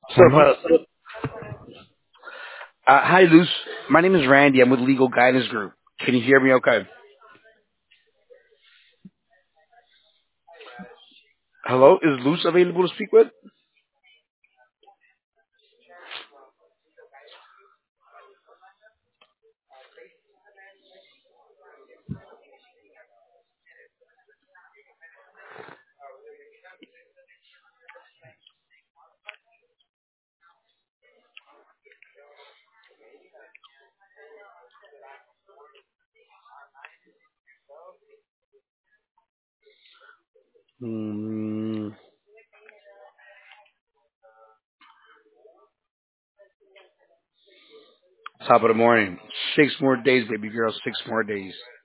So, Hello? hi, Luz. My name is Randy. I'm with Legal Guidance Group. Can you hear me okay? Hello? Is Luz available to speak with? Hmm, top of the morning. 6 more days, baby girl. 6 more days.